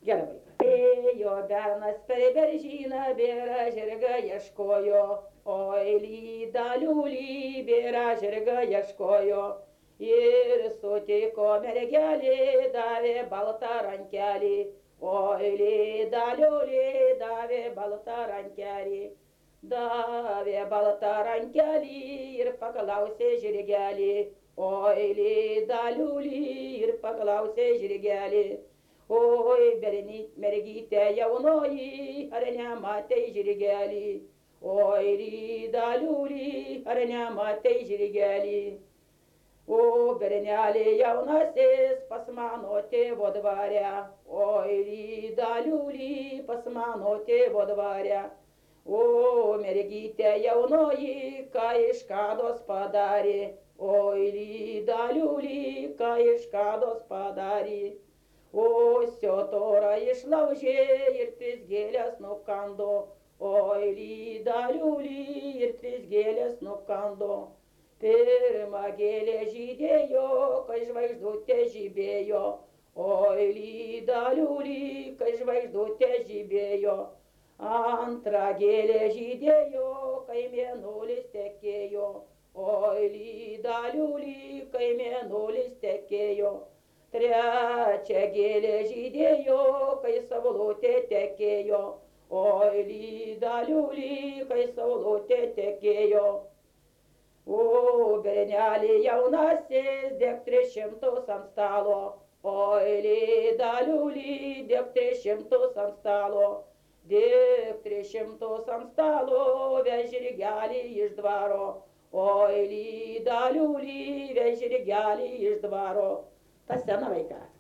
Gerai, vaikai. Ėjo bernas per beržyną, bėra žirgą ieškojo, oi lyda liulį, bėra žirgą ieškojo. Ir sutiko mergelį, davė baltą rankelį, oi lyda liulį, davė baltą rankelį. Davė baltą rankelį ir paklausė žirgelį, oi lyda liulį ir paklausė žirgelį. Oi, mergytė jaunoji, ar nematei žirgelį, oi lyda liulį, ar nematei žirgelį. O bernelė jaunasis pas mano tėvo dvarę, oi lyda liulį pas mano tėvo dvarę. O mergytė jaunoji, ką iš kados padarė, oi lyda liulį, ką iš kados padarė. O siotorą išlaužė ir 3 gėlės nukando, oi lyda liulį ir 3 gėlės nukando. Pirma gėlė žydėjo, kai žvaigždutė žibėjo, oi lyda liulį, kai žvaigždutė žibėjo. Antra gėlė žydėjo, kai mėnulis tekėjo, oi lyda liulį, kai mėnulis tekėjo. Trečia gėlė žydėjo, kai saulutė tekėjo, oi lyda liulį, kai saulutė tekėjo. O bernelė jaunasis, dėk 300 ant stalo, oi lyda liulį, dėk 300 ant stalo. Dėk 300 ant stalo, vež žirgelį iš dvaro, oi lyda liulį, vež žirgelį iš dvaro. Ta sena, vaikas.